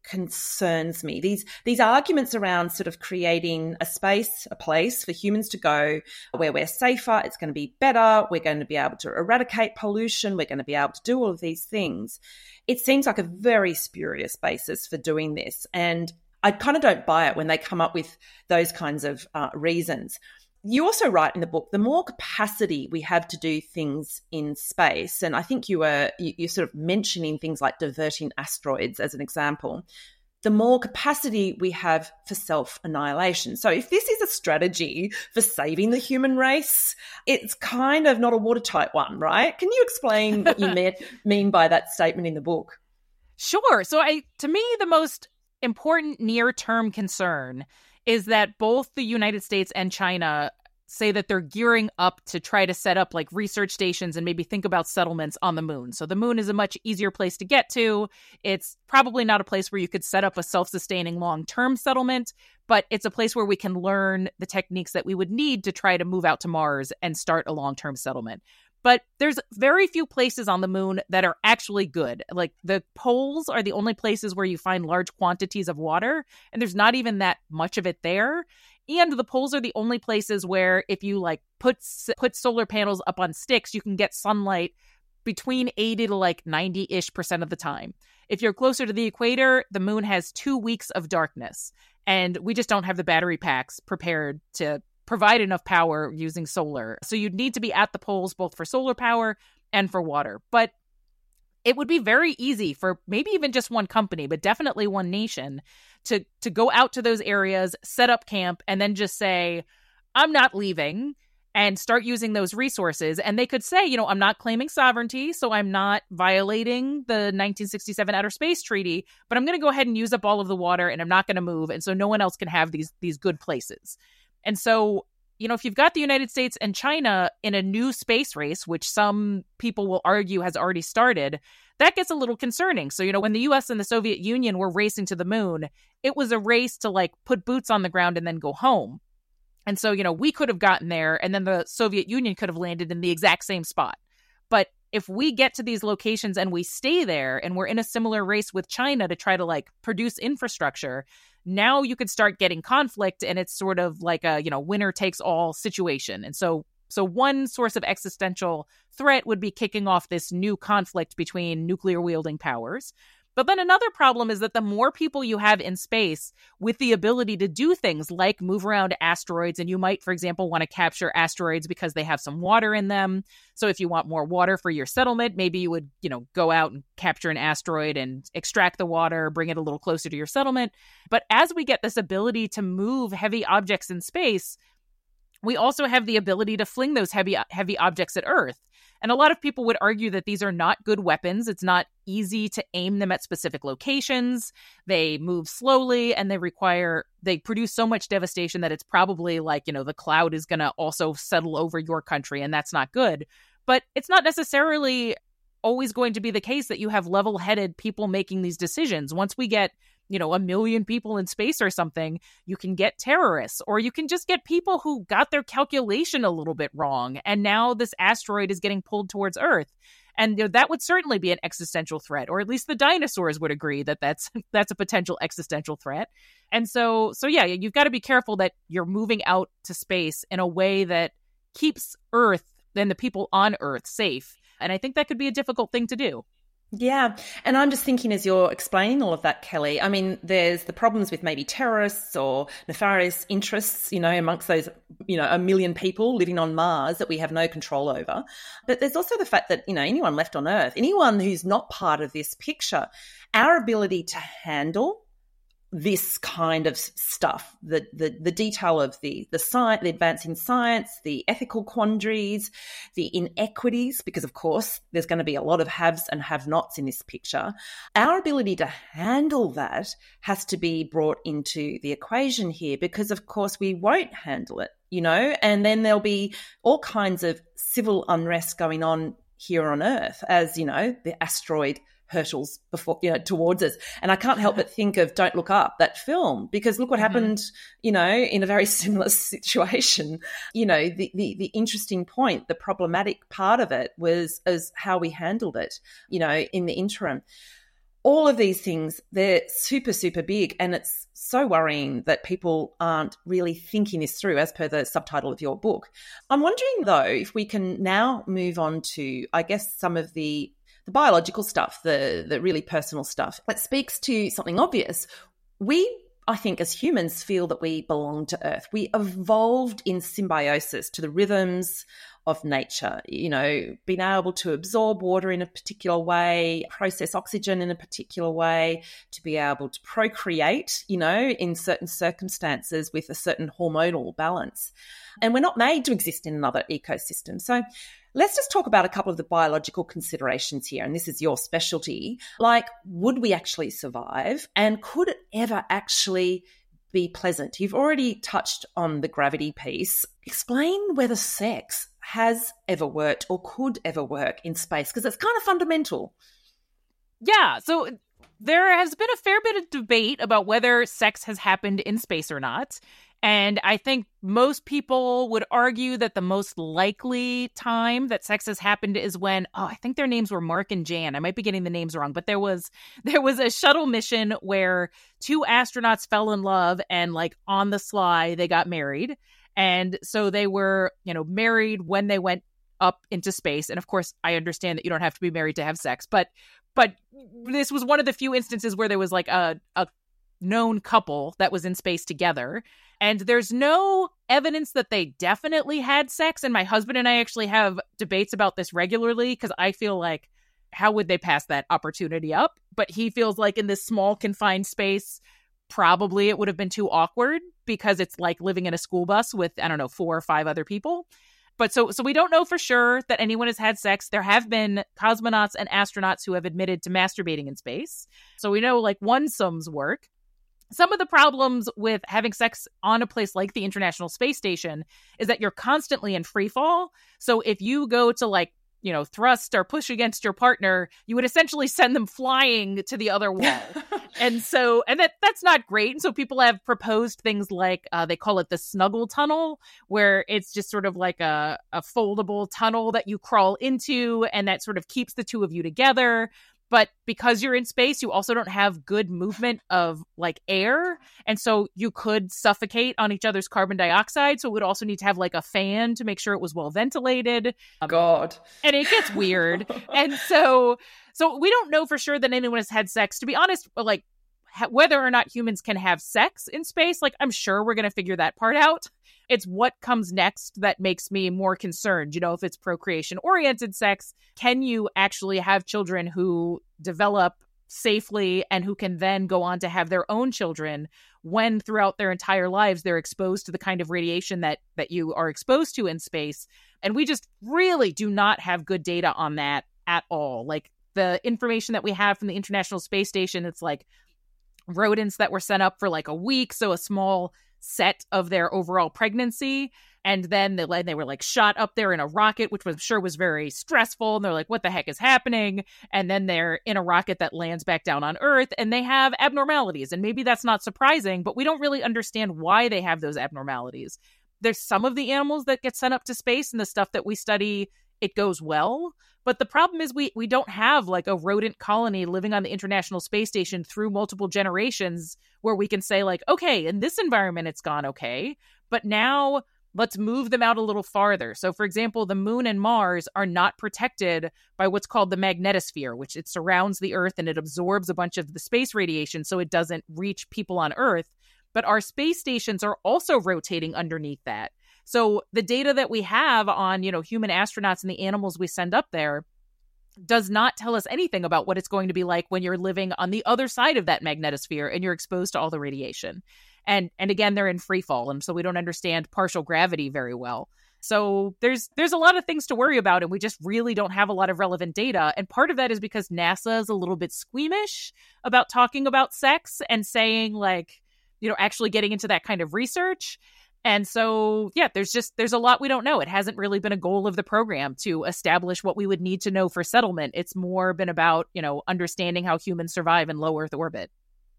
concerns me. These arguments around sort of creating a space, a place for humans to go where we're safer, it's going to be better, we're going to be able to eradicate pollution, we're going to be able to do all of these things. It seems like a very spurious basis for doing this. And I kind of don't buy it when they come up with those kinds of reasons. You also write in the book, the more capacity we have to do things in space, and I think you're sort of mentioning things like diverting asteroids as an example, the more capacity we have for self-annihilation. So if this is a strategy for saving the human race, it's kind of not a watertight one, right? Can you explain what you mean by that statement in the book? Sure. So to me, the most important near-term concern is that both the United States and China say that they're gearing up to try to set up like research stations and maybe think about settlements on the moon. So the moon is a much easier place to get to. It's probably not a place where you could set up a self-sustaining long-term settlement, but it's a place where we can learn the techniques that we would need to try to move out to Mars and start a long-term settlement. But there's very few places on the moon that are actually good. Like the poles are the only places where you find large quantities of water, and there's not even that much of it there. And the poles are the only places where if you like put solar panels up on sticks, you can get sunlight between 80 to like 90-ish% of the time. If you're closer to the equator, the moon has 2 weeks of darkness, and we just don't have the battery packs prepared to provide enough power using solar. So you'd need to be at the poles both for solar power and for water. But it would be very easy for maybe even just one company, but definitely one nation to go out to those areas, set up camp, and then just say, I'm not leaving, and start using those resources. And they could say, I'm not claiming sovereignty, so I'm not violating the 1967 Outer Space Treaty, but I'm going to go ahead and use up all of the water, and I'm not going to move. And so no one else can have these good places. And so, if you've got the United States and China in a new space race, which some people will argue has already started, that gets a little concerning. So, when the US and the Soviet Union were racing to the moon, it was a race to like put boots on the ground and then go home. And so, we could have gotten there and then the Soviet Union could have landed in the exact same spot. But if we get to these locations and we stay there and we're in a similar race with China to try to like produce infrastructure, now you could start getting conflict, and it's sort of like a, winner takes all situation. And so one source of existential threat would be kicking off this new conflict between nuclear wielding powers. But then another problem is that the more people you have in space with the ability to do things like move around asteroids, and you might, for example, want to capture asteroids because they have some water in them. So if you want more water for your settlement, maybe you would, go out and capture an asteroid and extract the water, bring it a little closer to your settlement. But as we get this ability to move heavy objects in space, we also have the ability to fling those heavy objects at Earth. And a lot of people would argue that these are not good weapons. It's not easy to aim them at specific locations. They move slowly, and they produce so much devastation that it's probably like, the cloud is going to also settle over your country, and that's not good. But it's not necessarily always going to be the case that you have level-headed people making these decisions. Once we get 1 million people in space or something, you can get terrorists, or you can just get people who got their calculation a little bit wrong. And now this asteroid is getting pulled towards Earth. And that would certainly be an existential threat, or at least the dinosaurs would agree that that's a potential existential threat. And so yeah, you've got to be careful that you're moving out to space in a way that keeps Earth and the people on Earth safe. And I think that could be a difficult thing to do. Yeah. And I'm just thinking as you're explaining all of that, Kelly, I mean, there's the problems with maybe terrorists or nefarious interests, amongst those, 1 million people living on Mars that we have no control over. But there's also the fact that, anyone left on Earth, anyone who's not part of this picture, our ability to handle this kind of stuff, the detail of the science, the advance in science, the ethical quandaries, the inequities, because of course there's going to be a lot of haves and have-nots in this picture. Our ability to handle that has to be brought into the equation here, because of course we won't handle it, and then there'll be all kinds of civil unrest going on here on Earth as, the asteroid hurtles towards us. And I can't help but think of Don't Look Up, that film, because look what happened, in a very similar situation. The interesting point, the problematic part of it was as how we handled it, in the interim. all of these things, they're super, super big. And it's so worrying that people aren't really thinking this through, as per the subtitle of your book. I'm wondering, though, if we can now move on to, I guess, some of the biological stuff, the really personal stuff that speaks to something obvious. We, I think, as humans, feel that we belong to Earth. We evolved in symbiosis to the rhythms of nature, being able to absorb water in a particular way, process oxygen in a particular way, to be able to procreate, in certain circumstances with a certain hormonal balance. And we're not made to exist in another ecosystem. So let's just talk about a couple of the biological considerations here. And this is your specialty. Like, would we actually survive? And could it ever actually be pleasant? You've already touched on the gravity piece. Explain whether sex has ever worked or could ever work in space, because it's kind of fundamental. Yeah, so there has been a fair bit of debate about whether sex has happened in space or not. And I think most people would argue that the most likely time that sex has happened is when, I think their names were Mark and Jan. I might be getting the names wrong, but there was a shuttle mission where two astronauts fell in love and, like, on the sly, they got married. And so they were, married when they went up into space. And of course, I understand that you don't have to be married to have sex, but this was one of the few instances where there was like a known couple that was in space together. And there's no evidence that they definitely had sex. And my husband and I actually have debates about this regularly, because I feel like, how would they pass that opportunity up? But he feels like in this small confined space, probably it would have been too awkward, because it's like living in a school bus with, 4 or 5 other people. But so we don't know for sure that anyone has had sex. There have been cosmonauts and astronauts who have admitted to masturbating in space. So we know, like, onesomes work. Some of the problems with having sex on a place like the International Space Station is that you're constantly in free fall. So if you go to, like, thrust or push against your partner, you would essentially send them flying to the other wall. and that's not great. And so people have proposed things like, they call it the snuggle tunnel, where it's just sort of like a foldable tunnel that you crawl into, and that sort of keeps the two of you together. But because you're in space, you also don't have good movement of, like, air. And so you could suffocate on each other's carbon dioxide. So it would also need to have, like, a fan to make sure it was well ventilated. God. And it gets weird. And so we don't know for sure that anyone has had sex. To be honest, like, whether or not humans can have sex in space, like, I'm sure we're going to figure that part out. It's what comes next that makes me more concerned. If it's procreation-oriented sex, can you actually have children who develop safely and who can then go on to have their own children when throughout their entire lives they're exposed to the kind of radiation that you are exposed to in space? And we just really do not have good data on that at all. Like, the information that we have from the International Space Station, it's like rodents that were sent up for like a week, so a small set of their overall pregnancy, and then they were like shot up there in a rocket, which I'm sure was very stressful, and they're like, what the heck is happening? And then they're in a rocket that lands back down on Earth, and they have abnormalities. And maybe that's not surprising, but we don't really understand why they have those abnormalities. There's some of the animals that get sent up to space, and the stuff that we study, it goes well. But the problem is we don't have, like, a rodent colony living on the International Space Station through multiple generations where we can say, like, okay, in this environment it's gone okay, but now let's move them out a little farther. So, for example, the Moon and Mars are not protected by what's called the magnetosphere, which it surrounds the Earth and it absorbs a bunch of the space radiation so it doesn't reach people on Earth. But our space stations are also rotating underneath that. So the data that we have on, human astronauts and the animals we send up there does not tell us anything about what it's going to be like when you're living on the other side of that magnetosphere and you're exposed to all the radiation. And again, they're in free fall, and so we don't understand partial gravity very well. So there's a lot of things to worry about, and we just really don't have a lot of relevant data. And part of that is because NASA is a little bit squeamish about talking about sex and saying, like, actually getting into that kind of research. And so, yeah, there's a lot we don't know. It hasn't really been a goal of the program to establish what we would need to know for settlement. It's more been about, understanding how humans survive in low Earth orbit.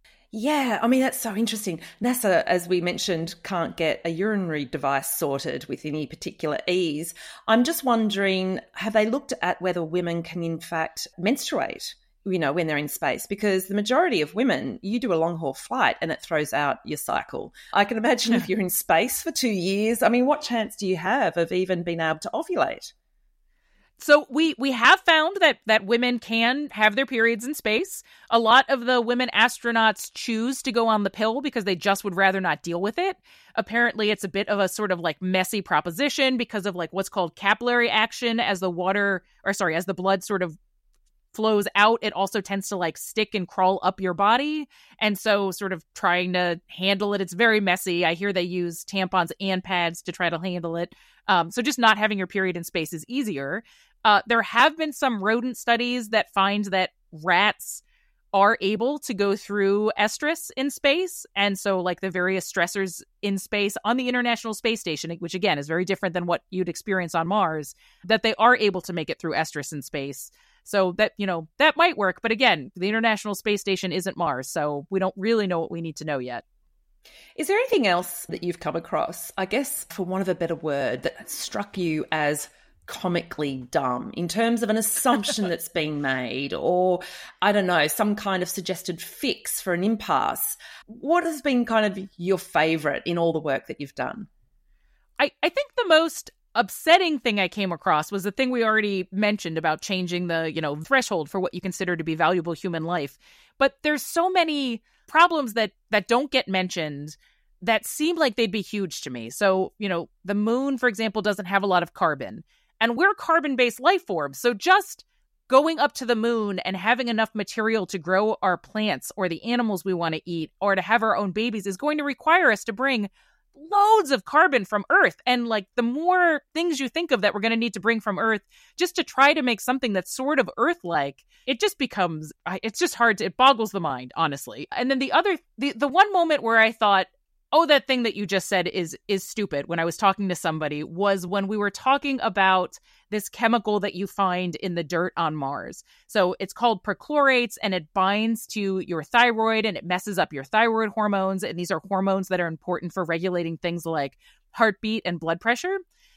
Yeah, I mean, that's so interesting. NASA, as we mentioned, can't get a urinary device sorted with any particular ease. I'm just wondering, have they looked at whether women can, in fact, menstruate when they're in space, because the majority of women, you do a long haul flight and it throws out your cycle. I can imagine if you're in space for 2 years, I mean, what chance do you have of even being able to ovulate? So we have found that women can have their periods in space. A lot of the women astronauts choose to go on the pill because they just would rather not deal with it. Apparently, it's a bit of a sort of like messy proposition because of like what's called capillary action. As the blood sort of flows out, it also tends to like stick and crawl up your body. And so sort of trying to handle it, it's very messy. I hear they use tampons and pads to try to handle it. So just not having your period in space is easier. There have been some rodent studies that find that rats are able to go through estrus in space. And so like the various stressors in space on the International Space Station, which again is very different than what you'd experience on Mars, that they are able to make it through estrus in space. So that, that might work. But again, the International Space Station isn't Mars, so we don't really know what we need to know yet. Is there anything else that you've come across, I guess, for want of a better word, that struck you as comically dumb in terms of an assumption that's been made, or, I don't know, some kind of suggested fix for an impasse? What has been kind of your favourite in all the work that you've done? I think the most upsetting thing I came across was the thing we already mentioned about changing the, threshold for what you consider to be valuable human life. But there's so many problems that don't get mentioned that seem like they'd be huge to me. So, the moon, for example, doesn't have a lot of carbon. And we're carbon-based life forms. So just going up to the moon and having enough material to grow our plants or the animals we want to eat or to have our own babies is going to require us to bring loads of carbon from Earth. And like the more things you think of that we're going to need to bring from Earth just to try to make something that's sort of Earth-like, it just becomes, it's just hard to, it boggles the mind, honestly. And then the one moment where I thought, oh, that thing that you just said is stupid when I was talking to somebody was when we were talking about this chemical that you find in the dirt on Mars. So it's called perchlorates, and it binds to your thyroid and it messes up your thyroid hormones. And these are hormones that are important for regulating things like heartbeat and blood pressure.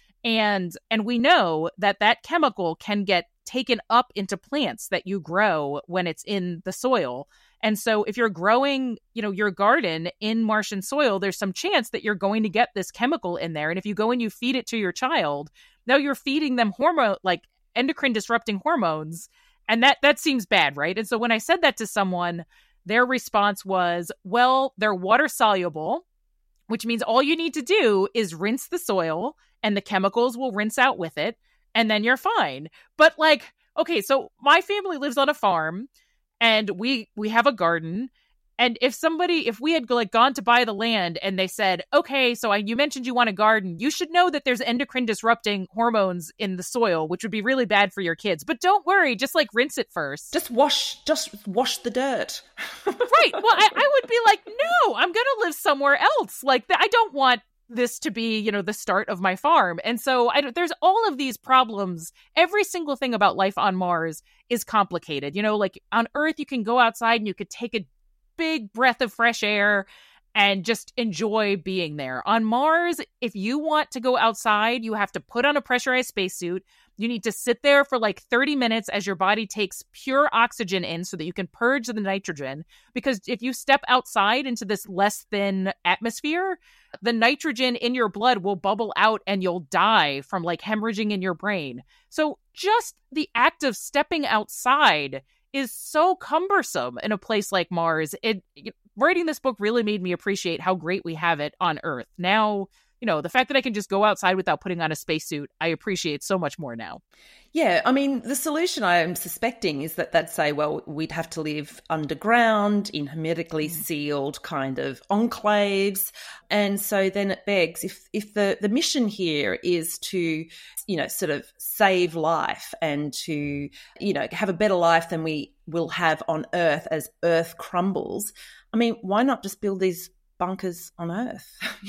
And we know that chemical can get taken up into plants that you grow when it's in the soil. And so if you're growing, your garden in Martian soil, there's some chance that you're going to get this chemical in there. And if you go and you feed it to your child, now you're feeding them endocrine disrupting hormones. And that seems bad, right? And so when I said that to someone, their response was, well, they're water soluble, which means all you need to do is rinse the soil and the chemicals will rinse out with it. And then you're fine. But okay, so my family lives on a farm. And we have a garden. And if we had gone to buy the land and they said, okay, so you mentioned you want a garden, you should know that there's endocrine disrupting hormones in the soil, which would be really bad for your kids. But don't worry, just rinse it first. Just wash the dirt. Right. Well, I would be like, no, I'm going to live somewhere else. I don't want this to be, the start of my farm. And so there's all of these problems. Every single thing about life on Mars is complicated. On Earth, you can go outside and you could take a big breath of fresh air and just enjoy being there. On Mars, if you want to go outside, you have to put on a pressurized spacesuit. You need to sit there for 30 minutes as your body takes pure oxygen in so that you can purge the nitrogen. Because if you step outside into this less than atmosphere, the nitrogen in your blood will bubble out and you'll die from hemorrhaging in your brain. So just the act of stepping outside is so cumbersome in a place like Mars. Writing this book really made me appreciate how great we have it on Earth. Now, the fact that I can just go outside without putting on a spacesuit, I appreciate so much more now. Yeah, I mean, the solution I'm suspecting is that they'd say, well, we'd have to live underground in hermetically sealed kind of enclaves. And so then it begs, if the mission here is to, sort of save life and to, have a better life than we will have on Earth as Earth crumbles, I mean, why not just build these bunkers on Earth,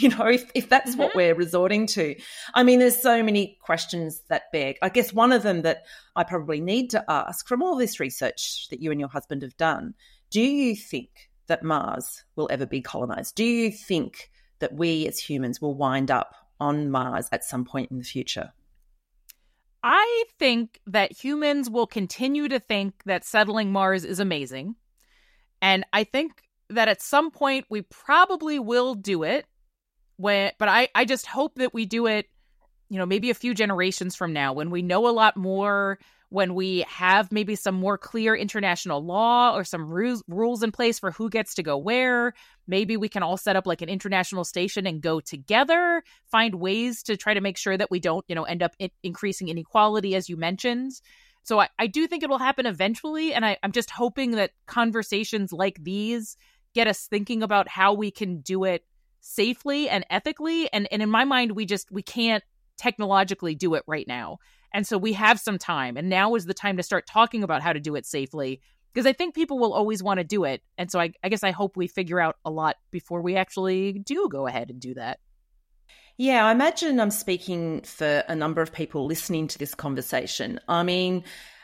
if that's what we're resorting to? I mean, there's so many questions that beg. I guess one of them that I probably need to ask from all this research that you and your husband have done, do you think that Mars will ever be colonized? Do you think that we as humans will wind up on Mars at some point in the future? I think that humans will continue to think that settling Mars is amazing. And I think that at some point we probably will do it. But I just hope that we do it, maybe a few generations from now, when we know a lot more, when we have maybe some more clear international law or some rules in place for who gets to go where. Maybe we can all set up like an international station and go together, find ways to try to make sure that we don't, end up increasing inequality, as you mentioned. So I do think it will happen eventually. And I'm just hoping that conversations like these get us thinking about how we can do it safely and ethically. And in my mind, we can't technologically do it right now. And so we have some time. And now is the time to start talking about how to do it safely, because I think people will always want to do it. And so I guess I hope we figure out a lot before we actually do go ahead and do that. Yeah, I imagine I'm speaking for a number of people listening to this conversation. I mean,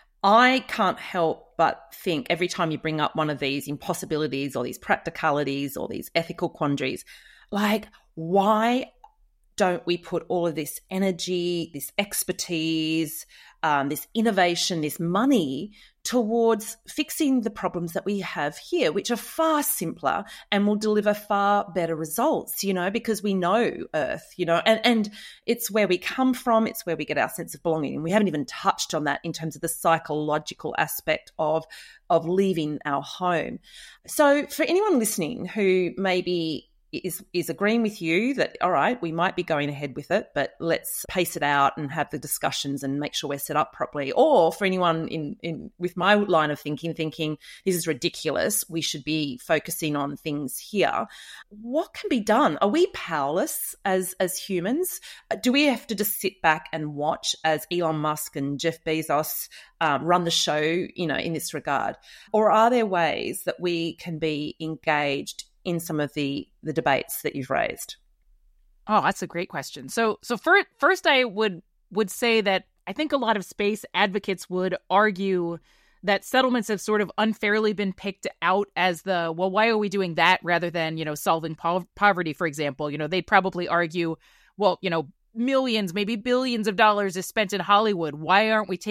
I can't help but think every time you bring up one of these impossibilities or these practicalities or these ethical quandaries, like, why don't we put all of this energy, this expertise, this innovation, this money towards fixing the problems that we have here, which are far simpler and will deliver far better results, because we know Earth, and it's where we come from, it's where we get our sense of belonging. And we haven't even touched on that in terms of the psychological aspect of leaving our home. So for anyone listening who maybe is agreeing with you that, all right, we might be going ahead with it, but let's pace it out and have the discussions and make sure we're set up properly. Or for anyone in with my line of thinking this is ridiculous, we should be focusing on things here. What can be done? Are we powerless as humans? Do we have to just sit back and watch as Elon Musk and Jeff Bezos run the show, in this regard? Or are there ways that we can be engaged in some of the debates that you've raised? Oh, that's a great question. So first I would say that I think a lot of space advocates would argue that settlements have sort of unfairly been picked out as why are we doing that rather than, solving poverty, for example. They'd probably argue, well, millions, maybe billions of dollars is spent in Hollywood. Why aren't we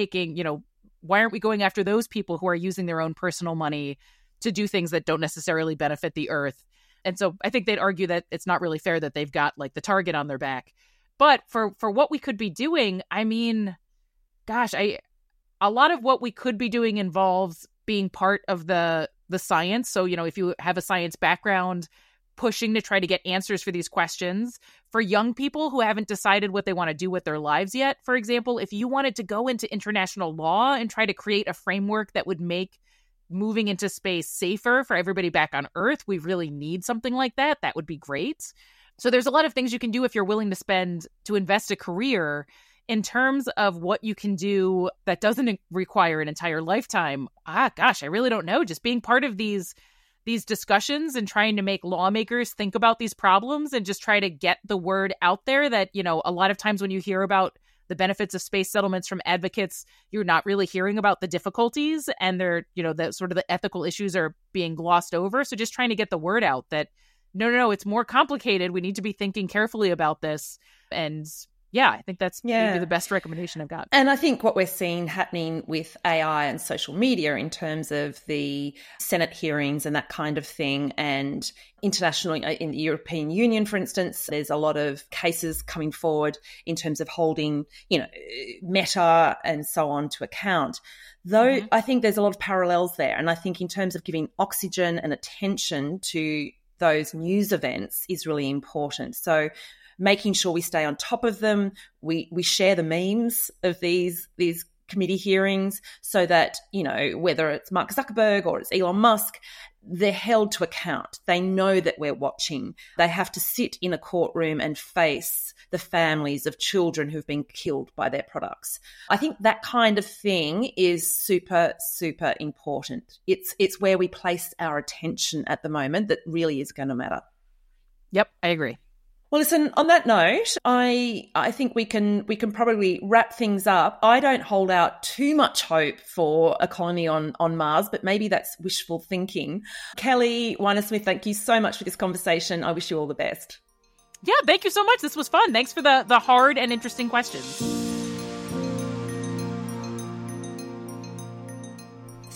going after those people who are using their own personal money to do things that don't necessarily benefit the Earth? And so I think they'd argue that it's not really fair that they've got like the target on their back. But for what we could be doing, I mean, gosh, a lot of what we could be doing involves being part of the science. So, if you have a science background, pushing to try to get answers for these questions. For young people who haven't decided what they want to do with their lives yet, for example, if you wanted to go into international law and try to create a framework that would make moving into space safer for everybody back on Earth, we really need something like that. That would be great. So there's a lot of things you can do if you're willing to invest a career. In terms of what you can do that doesn't require an entire lifetime, I really don't know. Just being part of these discussions and trying to make lawmakers think about these problems and just try to get the word out there that, a lot of times when you hear about the benefits of space settlements from advocates, you're not really hearing about the difficulties, and they're, the sort of the ethical issues are being glossed over. So just trying to get the word out that no, it's more complicated. We need to be thinking carefully about this. And yeah, I think that's maybe the best recommendation I've got. And I think what we're seeing happening with AI and social media in terms of the Senate hearings and that kind of thing, and internationally in the European Union, for instance, there's a lot of cases coming forward in terms of holding, Meta and so on to account. Though I think there's a lot of parallels there. And I think in terms of giving oxygen and attention to those news events is really important. So making sure we stay on top of them, we share the memes of these committee hearings so that, whether it's Mark Zuckerberg or it's Elon Musk, they're held to account. They know that we're watching. They have to sit in a courtroom and face the families of children who've been killed by their products. I think that kind of thing is super, super important. It's where we place our attention at the moment that really is going to matter. Yep, I agree. Well, listen, on that note, I think we can probably wrap things up. I don't hold out too much hope for a colony on Mars, but maybe that's wishful thinking. Kelly Weinersmith, thank you so much for this conversation. I wish you all the best. Yeah, thank you so much. This was fun. Thanks for the hard and interesting questions.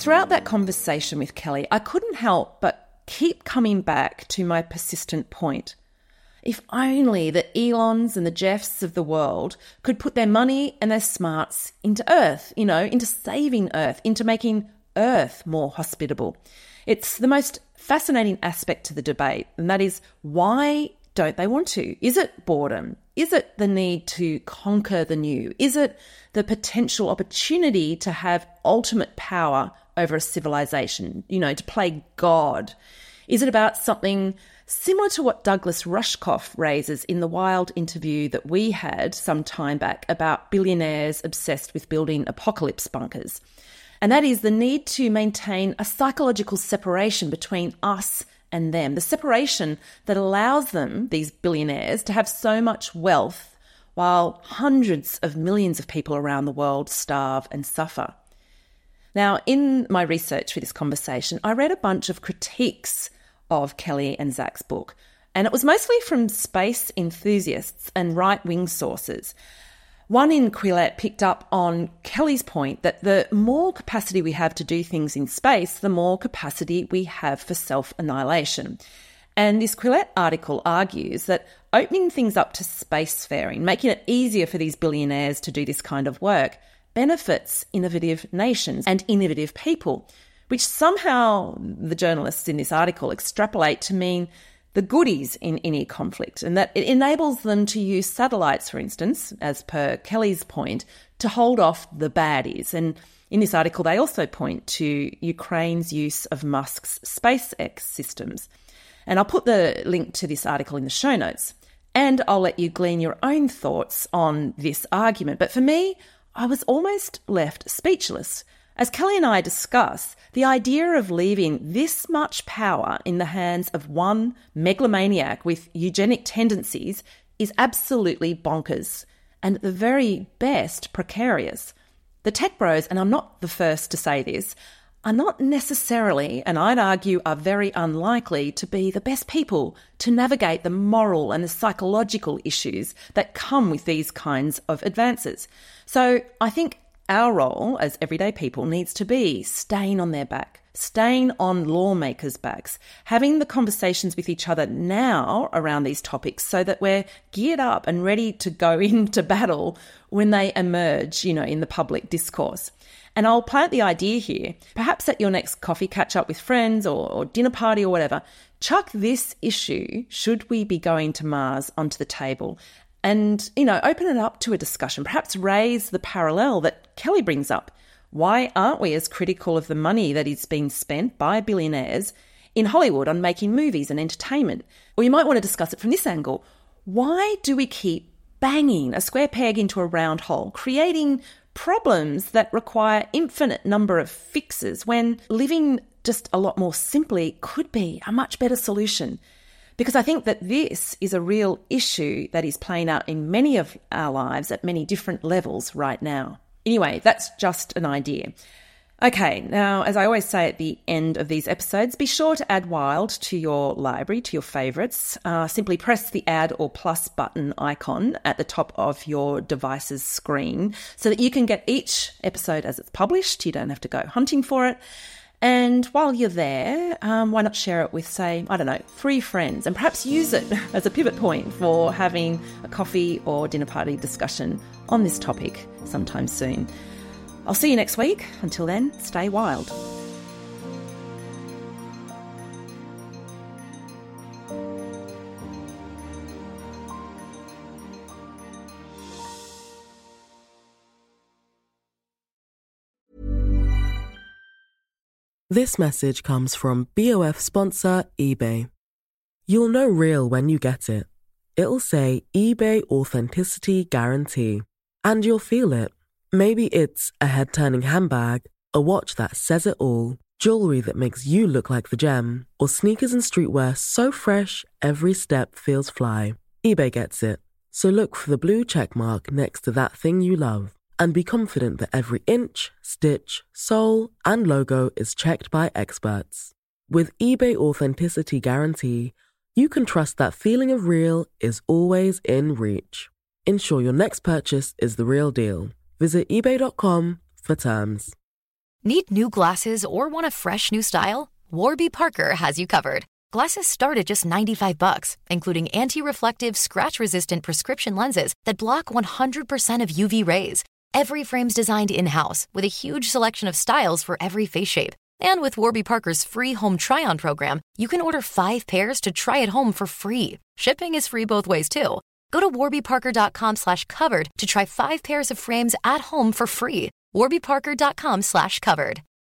Throughout that conversation with Kelly, I couldn't help but keep coming back to my persistent point. If only the Elons and the Jeffs of the world could put their money and their smarts into Earth, into saving Earth, into making Earth more hospitable. It's the most fascinating aspect to the debate, and that is, why don't they want to? Is it boredom? Is it the need to conquer the new? Is it the potential opportunity to have ultimate power over a civilization, to play God? Is it about something similar to what Douglas Rushkoff raises in the Wild interview that we had some time back about billionaires obsessed with building apocalypse bunkers? And that is the need to maintain a psychological separation between us and them, the separation that allows them, these billionaires, to have so much wealth while hundreds of millions of people around the world starve and suffer. Now, in my research for this conversation, I read a bunch of critiques of Kelly and Zach's book, and it was mostly from space enthusiasts and right-wing sources. One in Quillette picked up on Kelly's point that the more capacity we have to do things in space, the more capacity we have for self-annihilation. And this Quillette article argues that opening things up to spacefaring, making it easier for these billionaires to do this kind of work, benefits innovative nations and innovative people, which somehow the journalists in this article extrapolate to mean the goodies in any conflict, and that it enables them to use satellites, for instance, as per Kelly's point, to hold off the baddies. And in this article, they also point to Ukraine's use of Musk's SpaceX systems. And I'll put the link to this article in the show notes, and I'll let you glean your own thoughts on this argument. But for me, I was almost left speechless. As Kelly and I discuss, the idea of leaving this much power in the hands of one megalomaniac with eugenic tendencies is absolutely bonkers, and at the very best, precarious. The tech bros, and I'm not the first to say this, are not necessarily, and I'd argue are very unlikely to be the best people to navigate the moral and the psychological issues that come with these kinds of advances. So I think our role as everyday people needs to be staying on their back, staying on lawmakers' backs, having the conversations with each other now around these topics so that we're geared up and ready to go into battle when they emerge, in the public discourse. And I'll plant the idea here, perhaps at your next coffee catch-up with friends or dinner party or whatever, chuck this issue, should we be going to Mars, onto the table and, open it up to a discussion, perhaps raise the parallel that Kelly brings up. Why aren't we as critical of the money that is being spent by billionaires in Hollywood on making movies and entertainment? Or you might want to discuss it from this angle. Why do we keep banging a square peg into a round hole, creating problems that require infinite number of fixes when living just a lot more simply could be a much better solution? Because I think that this is a real issue that is playing out in many of our lives at many different levels right now. Anyway, that's just an idea. Okay, now, as I always say at the end of these episodes, be sure to add Wild to your library, to your favourites. Simply press the add or plus button icon at the top of your device's screen so that you can get each episode as it's published. You don't have to go hunting for it. And while you're there, why not share it with, say, 3 friends, and perhaps use it as a pivot point for having a coffee or dinner party discussion on this topic sometime soon. I'll see you next week. Until then, stay wild. This message comes from BOF sponsor eBay. You'll know real when you get it. It'll say eBay Authenticity Guarantee. And you'll feel it. Maybe it's a head-turning handbag, a watch that says it all, jewelry that makes you look like the gem, or sneakers and streetwear so fresh every step feels fly. eBay gets it. So look for the blue check mark next to that thing you love. And be confident that every inch, stitch, sole, and logo is checked by experts. With eBay Authenticity Guarantee, you can trust that feeling of real is always in reach. Ensure your next purchase is the real deal. Visit ebay.com for terms. Need new glasses or want a fresh new style? Warby Parker has you covered. Glasses start at just $95, including anti-reflective, scratch-resistant prescription lenses that block 100% of UV rays. Every frame's designed in-house with a huge selection of styles for every face shape. And with Warby Parker's free home try-on program, you can order 5 pairs to try at home for free. Shipping is free both ways, too. Go to warbyparker.com/covered to try 5 pairs of frames at home for free. warbyparker.com/covered.